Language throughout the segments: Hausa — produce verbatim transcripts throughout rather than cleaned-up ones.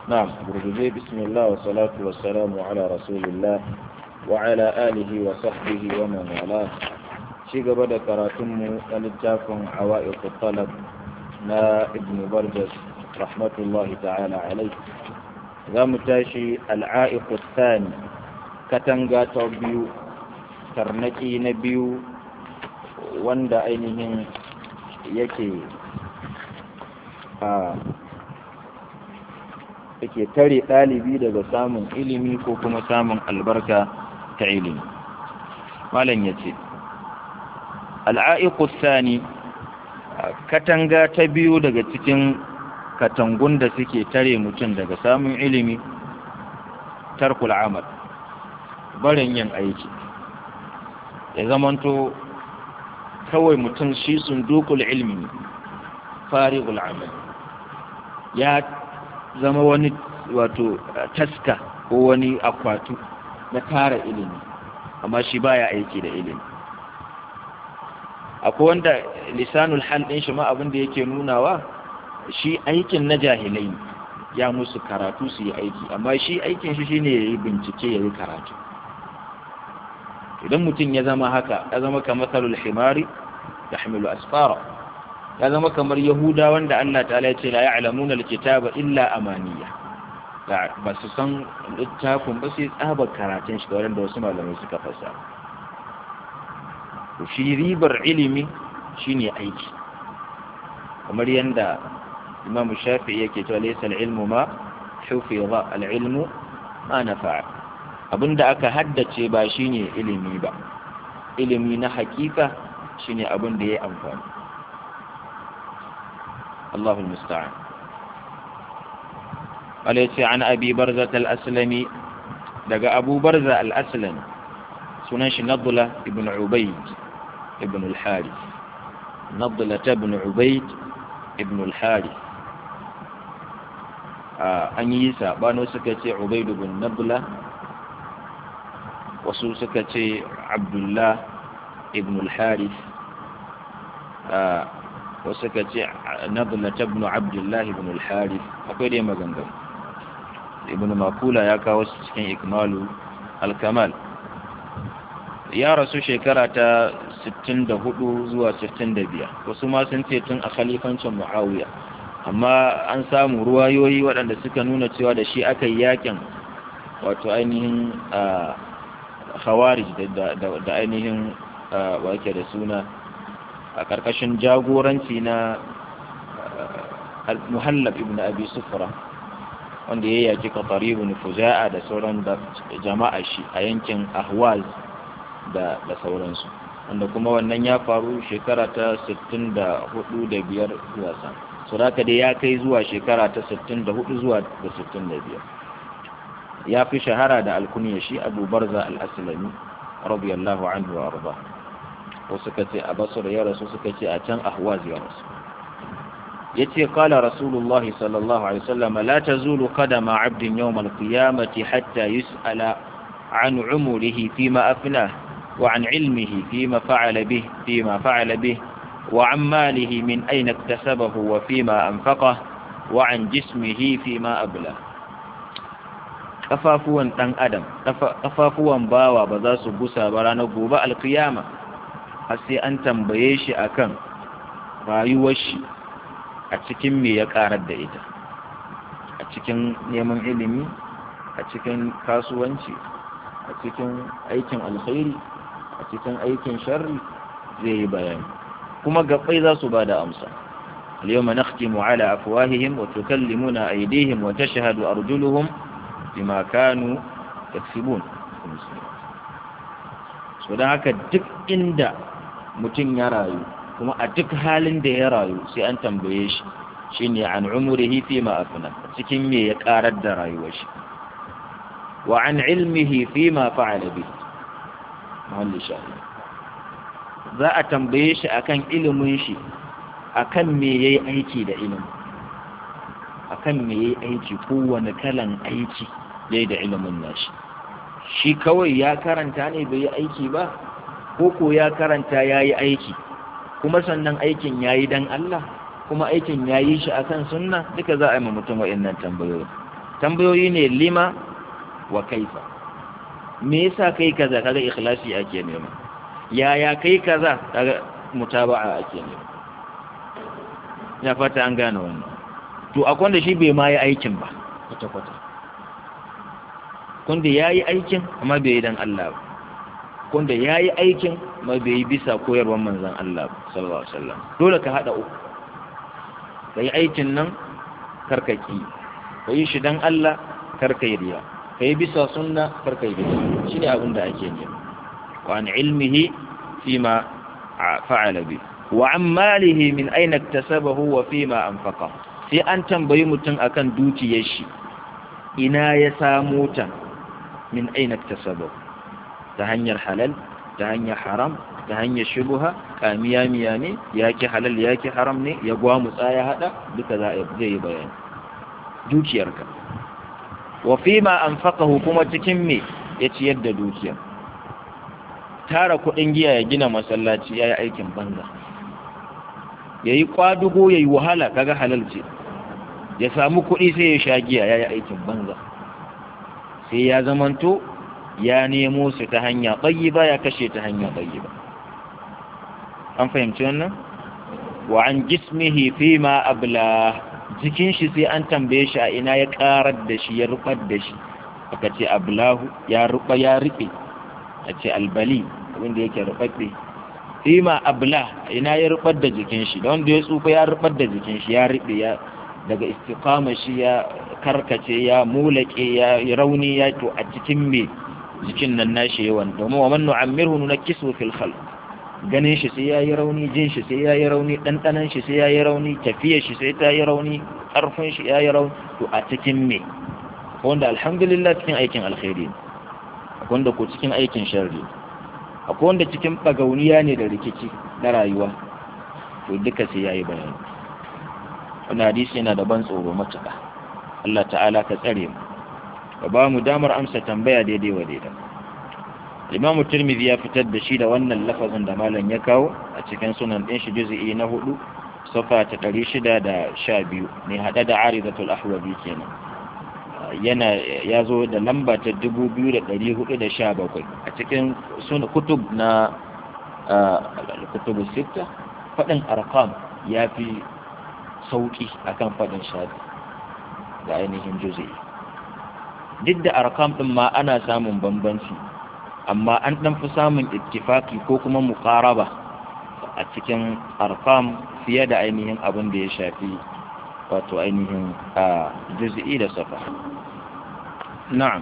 نعم برجوزي بسم الله والصلاة والسلام على رسول الله وعلى آله وصحبه ومن والاه شيء بدأ كراتم للتافن عوائق الطلب نا ابن برجس رحمة الله تعالى عليه زام تاشي العائق الثاني كتنغا توبيو ترنكي نبيو wanda ainihin yake a yake tare ɗalibi daga samun ilimi ko kuma samun albarka ta ilimi. Malam ya ce, Al'a'ikus sani, katanga ta biyu daga cikin katangun da suke tare mutum daga samun ilimi, tarkul amal, barin yin aiki. Ya zamanto kawai mutum shi sundukul ilmi, farigul amal. Ya zama wani wato taska ko wani akwatu na tara ilimi amma shi baya aiki da ilimi. Akwai wanda lisanul hal din shi ma abin da yake nunawa shi aikin na jahilai ya musu karatu su yi aiki amma shi aikin shi shine yayi bincike yayi karatu. Idan mutum ya zama haka ya zama kamar masalul himari yahmilu asfara, ya zama kamar Yahuda wanda Allah ta'ala ya ce la ya'lamuna alkitaba illa amaniya, ba su san littafin ba sai tsabar karatun shi da wasu malamai suka fasa. Shi ribar ilimi shine aiki, kamar yanda Imam Shafi'i yake cewa laysa al-ilmu ma hufiza al-ilmu ma nafa'a. Abinda aka haddace ba shine ilimi ba, ilimi na hakika shine abin da yayi amfani. الله المستعان. قال يتي عن أبي برزة الأسلمي لقى أبو برزة الأسلمي سننش نضلة ابن عبيد ابن الحارث، نضلة ابن عبيد ابن الحارث. آه أن يسا بانو سكتي عبيد بن نضلة وسو سكتي عبد الله ابن الحارث، آه wasu ka ce Nadla ibn Abdullah ibn al-Harith. Akwai dai maganganu. Ibn Makula ya kawo su cikin Ikmalu al-Kamal. Ya rasu shekara ta sittin da hudu zuwa sittin da biyar. Wasu ma sun ce tun a khalifancin Muawiya, amma an samu ruwayoyi waɗanda suka nuna cewa da shi aka yi yakin wato ainihin Khawarij da da ainihin wake da suna a ƙarƙashin jagoranci na Muhallab ibn Abi Sufra, wanda ya yaki Qatari ibn Fuja'a da sauran jama'a shi a yankin Ahwaz da da sauransu, wanda kuma wannan ya faru shekara ta sittin da hudu da biyar zuwa sama. So haka dai ya kai zuwa shekara ta sittin da hudu zuwa da sittin da biyar. Ya fi shahara da alkunya shi Abu Barza al-Aslami radiyallahu anhu wa arda. Wasu suka ce a Basra ya rasu, suka ce a can Ahwaz ya rasu. Yace qala Rasulullah sallallahu alaihi wasallam la tazulu qadama 'abdin yawm al-qiyamati hatta yus'ala 'an 'umrihi fima afnah wa 'an 'ilmihi fima fa'ala bih fima fa'ala bih wa 'an malihi min ayna iktasabahu wa fima anfaqah wa 'an jismihi fima ablah. Kafafuwan dan adam, kafafuwan bawa ba za su gusa ba ranar gobe al-qiyama har sai an tambaye shi akan rayuwar shi a cikin me ya karar da ita, a cikin neman ilimi, a cikin kasuwanci, a cikin aikin alkhairi, a cikin aikin sharri, zai yi bayani kuma gabbai za su bada amsa. al-yawma nakhtimu ala afwahihim wa tukallimuna aydihim wa tashhadu arjuluhum bima kanu yaksibun. So dan haka duk inda mutum ya rayu kuma a duk halin da ya rayu sai an tambaye shi shine an umrihi fi ma afna, cikin me ya karar da rayuwar shi, wa an ilmihi fi ma fa'ala bi mahalli shahid. Za a tambaye shi akan ilimin shi, akan me yayi aiki da ilimi, akan me yayi aiki, kowane kalan aiki yayi da ilimin nashi. Shi kawai ya karanta ne bai yi aiki ba, ko ko ya karanta ya yi aiki kuma sannan aikin yayi dan Allah kuma aikin yayi shi akan sunna, duka za a yi ma mutum wa'annan tambayoyi. tambayoyi ne lima wa kaifa. Me yasa kai kaza? Kaga ikhlasi ake nema. Yaya kai kaza? Kaga mutaba'a ake nema. Ya fata an gane wannan. To akwai wanda shi bai ma yi aikin ba kwata kwata. Kunda yayi aikin amma bai yi dan Allah ba. Kunda yayi aikin amma bai yi bisa koyarwar manzon Allah sallallahu alaihi wasallam. Dole ka hada uku. Kai aikin nan karkaki. Kai shi dan Allah karkai riya. Kai bisa sunna karkai bisa. Shine abin da ake nema. Wa an ilmihi fima fa'ala bi. Wa an malihi min aina iktasabahu wa fima anfaqa. Sai an tambayi mutum akan dukiyar shi. Ina ya samu ta? Min aina iktasabahu. Ta hanyar halal, ta hanyar haram, ta hanyar shubha, kamiya miya ne, yake halal yake haram ne, ya gwamutsa ya hada, duka za a yi bayani. Dukiyarka. Wa fima anfaqahu, kuma cikin me ya ciyar da dukiya. Tara kudin giya ya gina masallaci yayi aikin banza. Yayi kwadugo yayi wahala kaga halal ce. Ya samu kudi sai ya sha giya yayi aikin banza. Sai ya zamanto ya nemo su ta hanya tayyiba ya kashe ta hanya tayyiba. An fahimci wannan? Wa an jismihi fima abla, jikin shi sai an tambaye shi a ina ya karar da shi ya rubar da shi. Aka ce ablahu ya ruba ya ribe, a ce albali wanda yake rubabbe. Fima abla ina ya rubar da jikin shi, da wanda ya tsufa ya rubar da jikin shi ya ribe, ya daga istiqama shi ya karkace ya mulake ya rauni ya to a cikin me jikin nan nashi yawan. Domin wa man nu'ammirhu nunakkisu fil khalq, ganin shi sai yayi rauni, jin shi sai yayi rauni, dandanan shi sai yayi rauni, tafiyar shi sai ta yi rauni, karfin shi yayi rauni. To a cikin me? Wanda alhamdulillah cikin aikin alkhairi, akwai wanda ko cikin aikin sharri, akwai wanda cikin bagauniya ne da rikici na rayuwa. To duka sai yayi bayani. Wannan hadisi yana da ban tsoro matuƙa. Allah ta'ala ka tsare mu, ka ba mu damar amsa tambaya daidai wa daidai. Imam Tirmidhi ya fitar da shi da wannan lafazin da malam ya kawo a cikin sunan din shi juz'i na hudu safa ta ɗari shida da sha biyu ne, hada da Aridatul Ahwazi kenan. Yana yazo da lamba ta dubu biyu da ɗari hudu da sha bakwai a cikin sunan kutub na al-kutub sita. Fadin arqam yafi sauki akan fadin shafi da ainihin juz'i. Duk da arqam din ma ana samun bambanci, amma an dan fi samun ittifaki ko kuma muqaraba a cikin arqam fiye da ainihin abin da ya shafi wato ainihin a juz'i da safa. Na'am.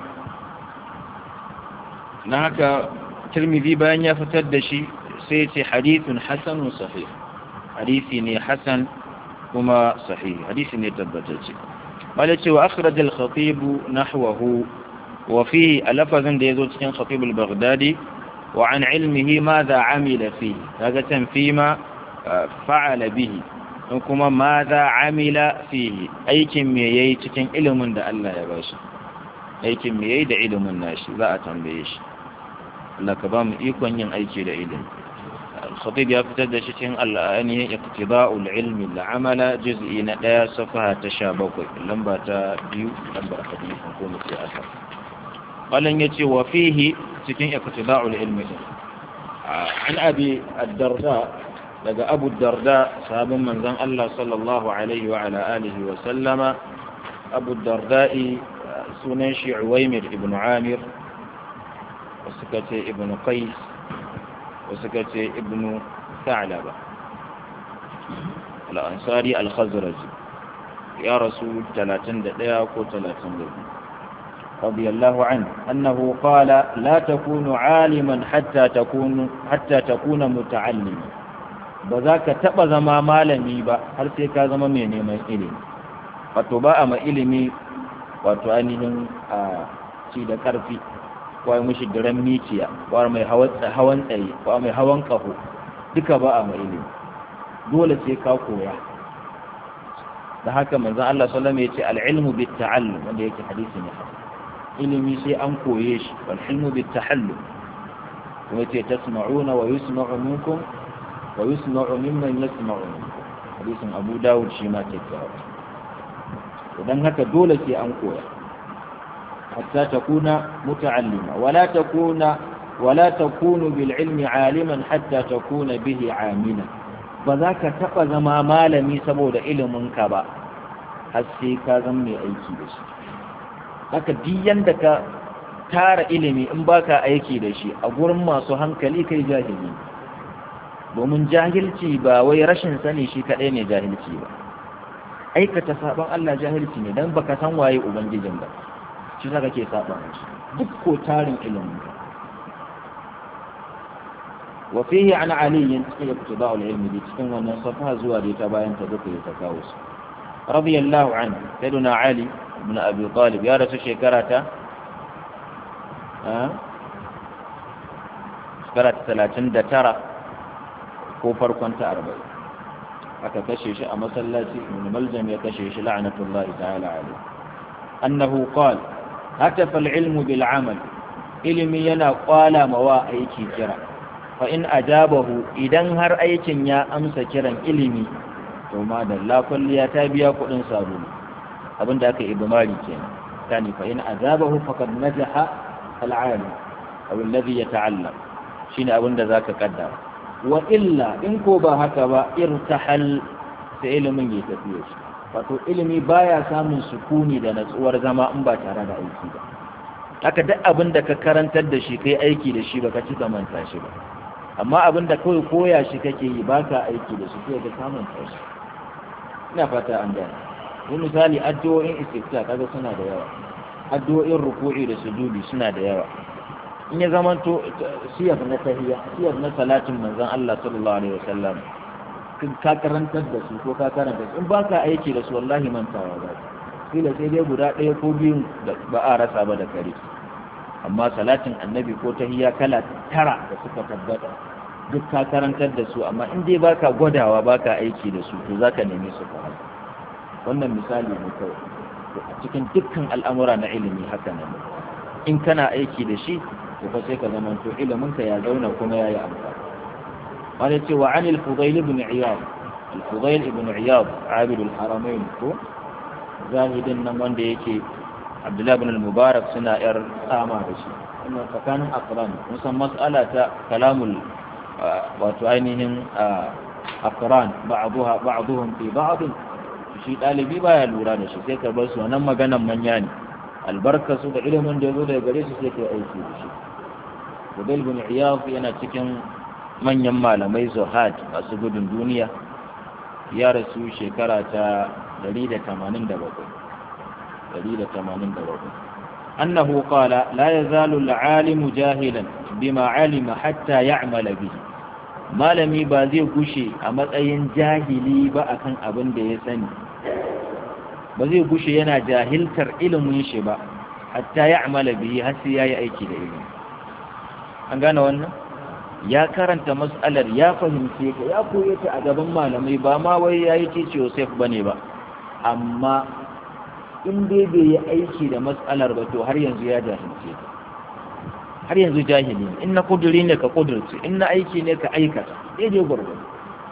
Na haka Tirmidhi bayan ya fitar da shi sai ya ce hadithun hasanun sahih. Hadisi ne hasan kuma sahih. Hadisi ne tabbatacce. Wala ce wa akhraj al-khatib nahwahu wa fihi alafazan da yazo cikin khatib al-Baghdadi wa an ilmihi madha amila fihi, kaga tan fima fa'ala bihi, kuma madha amila fihi, aikin me yayi cikin ilimin da Allah ya bashi. Aikin me yayi da ilimin nashi za a tambaye shi. Allah ka ba mu ikon yin aiki da ilimi. Al-Khatib ya fitar da shi cikin al-Aanihi Iqtida'ul Ilmi al-Amala juz'i na ɗaya safaha ta sha bakwai, lamba ta biyu, lambar hadisin ko mu ce asar. Qalan yace wa fihi cikin Iqtida'ul Ilmi an Abi ad-Darda, daga Abu ad-Darda sahabban manzon Allah sallallahu alaihi wa ala alihi wa sallama. Abu ad-Darda'i sunan shi Uwaymir ibn Amir, wasu kace ibn Qais, wasu kace ibn Tha'laba al-Ansari al-Khazraji, ya rasul talatin da ɗaya ko talatin da biyu radiyallahu anhu annahu qala la takunu aliman hatta takunu hatta takuna muta'alliman. Ba za ka taba zama malami ba har sai ka zama mai neman ilimi. Wato ba a ma ilimi wato ainihin a ci da karfi, ko mishi diran miciya, ko mai hawan tsaye, ko mai hawan kaho, duka ba a mai ilimi. Dole sai ka koya. Da haka manzon Allah sallallahu alaihi wasallam yace al-ilmu bit-ta'allum, wanda yake hadisi ne. Ilimi sai an koye shi, wal ilmu bit-tahallum. Kuma yace tasma'una wa yusma'u minkum wa yusma'u mimman yasma'u minkum. Hadisin Abu Dawud shi ma take. Idan haka dole sai an koya. hatta takuna muta'allima wala takuna wala takunu bil ilmi aliman hatta takuna bihi amina ba za ka taba zama malami saboda ilimin ka ba har sai ka zama mai aiki da shi haka duk yanda ka tara ilimi in baka aiki da shi a gurin masu hankali kai jahili domin jahilci ba wai rashin sani shi kadai ne jahilci ba aikata saban Allah jahilci ne dan baka san waye ubangijin ba shi saka ke saba shi duk ko tarin ilimin wa fihi an ali cikin iqtida'ul ilmi bi cikin wannan safa zuwa da ta bayan ta duka ta kawo su radiyallahu anhu sayyiduna ali ibn abi talib ya rasu shekara ta shekara ta talatin da tara ko farkon ta arba'in aka kashe shi a masallaci ibn maljam ya kashe shi la'natullahi ta'ala alayhi annahu qala hatafa al-ilmu bil amal ilmi yana kwala mawa aiki kira fa in ajabahu idan har aikin ya amsa kiran ilimi to ma da la kulliya ta biya kudin sabulu abinda aka idmari kenan kani fa in ajabahu faqad najaha al-alim aw alladhi yata'allam shine abinda zaka kaddara wa illa in ko ba haka ba irtahal sai ilimin ya tafiye shi wato ilimi baya samun sukuni da natsuwar zama in ba tare da aiki ba haka duk abin da ka karantar da shi kai aiki da shi baka ci manta shi ba amma abin da kawai koya shi kake yi baka aiki da shi sai ka samanta shi ina fata an gane ko misali addu'o'in istifta kaga suna da yawa addu'o'in ruku'i da sujudi suna da yawa in ya zama to siyar na tahiyya siyar na salatin manzon Allah sallallahu alaihi wasallam ka karantar da su ko ka karanta su in baka aiki da su wallahi mantawa ba kila sai dai guda ɗaya ko biyun da ba a rasa ba da kare amma salatin annabi ko tahiyya kala tara da suka tabbata duk ka karantar da su amma in dai baka gwadawa baka aiki da su to zaka neme su ka wannan misali ne kawai a cikin dukkan al'amura na ilimi haka ne in kana aiki da shi to fa sai ka zama to ilimin ka ya zauna kuma yayi amfani wani ce wa anil fudayl ibn iyad al-fudayl ibn iyad abid al-haramain ko zahidin nan wanda yake abdullah ibn al-mubarak suna yar tsama da shi wannan tsakanin aqran musan mas'ala ta kalamul wato ainihin aqran ba'daha ba'dhum fi ba'd shi dalibi baya lura da shi sai ka bar su wannan maganan manya ne albarka su da ilimin da yazo daga gare su sai kai aiki da shi fudayl ibn iyad yana cikin manyan malamai zuhad masu gudun duniya ya rasu shekara ta ɗari da tamanin da bakwai annahu qala la yazalu al-alimu jahilan bima alima hatta ya'mala bihi malami ba zai gushe a matsayin jahili ba akan abin da ya sani ba zai gushe yana jahiltar ilimin shi ba hatta ya'mala bihi har sai yayi aiki da ilimi an gane wannan ya karanta mas'alar ya fahimce ta ya koye ta a gaban malamai ba ma wai yayi tice Yosef bane ba amma in dai bai yi aiki da mas'alar ba to har yanzu ya jahilce ta har yanzu jahili in na kuduri ne ka kudurce in na aiki ne ka aikata daidai gurgurdu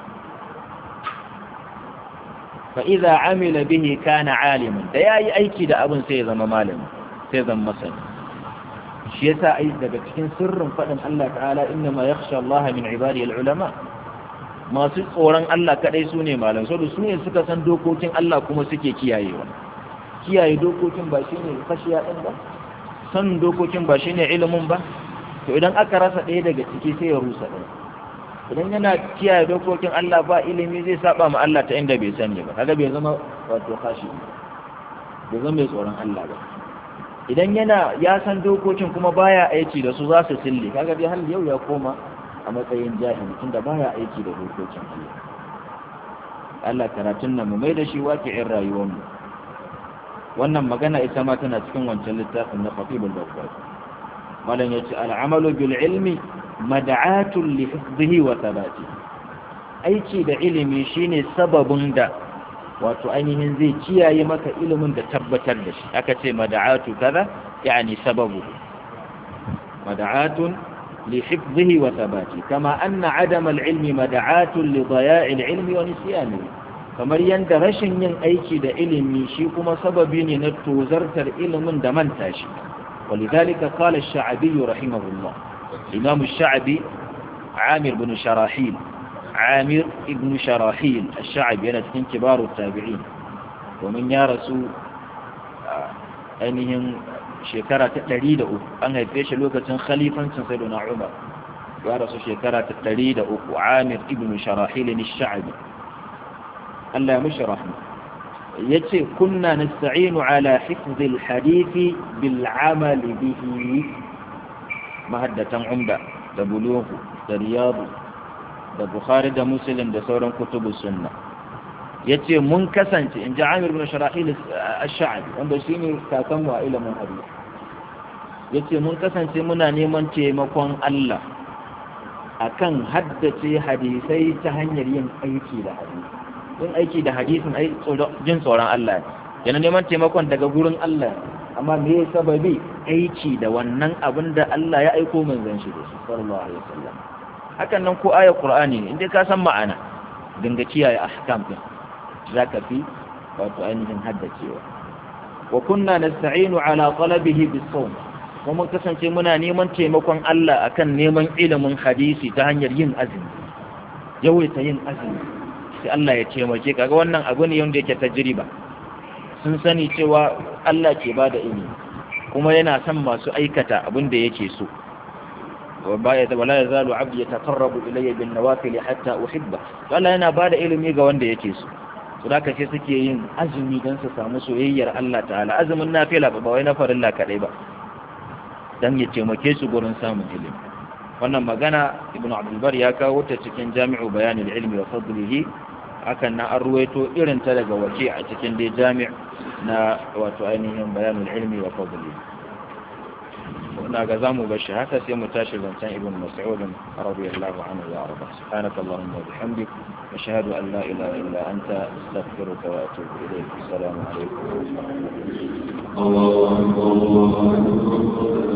fa idza amila bihi kana aliman da yayi aiki da abin sai ya zama malami sai zama masani shi yasa ai daga cikin sirrin fadin Allah ta'ala innama yakhsha Allah min ibadihi al-ulama masu tsoron Allah kadai sune malam saboda su ne suka san dokokin Allah kuma suke kiyayewa kiyaye dokokin ba shine khashiya din ba san dokokin ba shine ilimin ba to idan aka rasa ɗaya daga ciki sai ya rusa ɗaya idan yana kiyaye dokokin Allah ba ilimi zai saba ma Allah ta inda bai sani ba kaga bai zama wato khashi bai zama mai tsoron Allah ba idan yana ya san dokokin kuma baya aiki da su za su sille kaga dai har yau ya koma a matsayin jahili tunda baya aiki da dokokin Allah Allah karatun nan mu mai da shi waqi'in rayuwar mu wannan magana ita ma tana cikin wancan littafin na Khatibul Baghdadi malan yace al-amalu bil ilmi mad'atun li hifdhihi wa thabatihi aiki da ilimi shine sababin da wato ainihin zai kiyaye maka ilimin da tabbatar da shi aka ce mad'atu kaza yani sababu mad'atun li hifdhihi wa thabatihi kama anna adama al-ilmi mad'atun li daya'i al-ilmi wa nisyanihi kamar yanda rashin yin aiki da ilimi shi kuma sababi ne na tozartar ilimin da manta shi ولذلك قال الشعبي رحمه الله إمام الشعبي عامر بن شراحيل عامر ابن شراحيل الشعبي أنا من كبار التابعين ومن يا رسول أنهم شكرة تريد أن يفيش لوكة خليفة سيدنا عمر يا رسول شكرة تريد عامر ابن شراحيل الشعبي ألا مش رحمه يتي كنا نستعين على حفظ الحديث بالعمل به مهدة عمدة دبلوه درياض البخاري ده مسلم ده سوران كتب السنة يتي منكسنت إن جاء عامر بن شراحيل الشعبي wanda shine kakan wa ilimin hadisi yace mun kasance muna neman taimakon Allah akan haddace hadisai ta hanyar yin aiki da hadisi yin aiki da hadisin ai jin tsoron Allah yana neman taimakon daga gurin Allah amma me ya sababi aiki da wannan abin da Allah ya aiko manzon shi da shi sallallahu alaihi wasallam hakan nan ko ayar Qur'ani in dai ka san ma'ana dinga kiyaye ahkam din zaka fi wato ainihin haddacewa wa kunna nasta'inu ala talabihi bis-sawm kuma kasance muna neman taimakon Allah akan neman ilimin hadisi ta hanyar yin azumi yawaita yin azumi sai Allah ya taimake kaga wannan abu ne wanda yake tajriba sun sani cewa Allah ke bada ilimi kuma yana son masu aikata abin da yake so wala yazalu abdi yataqarrabu ilayya bin nawafil hatta uhibba Allah yana bada ilimi ga wanda yake so to da kace suke yin azumi dan su samu soyayyar Allah ta'ala azumin nafila ba wai na farilla kadai ba dan ya taimake su gurin samun ilimi wannan magana ibnu abdul bar ya kawo ta cikin jami'u bayanil ilmi wa fadlihi hakan na an ruwaito irin ta daga waje a cikin dai jami' na wato ainihin bayanul ilmi wa fadlihi na ga zamu bashi haka sai mu tashi zancen ibn mas'ud radiyallahu anhu ya arba subhanaka allahumma wa bihamdik ashhadu an la ilaha illa anta astaghfiruka wa atubu ilayk assalamu alaikum wa rahmatullahi wa barakatuh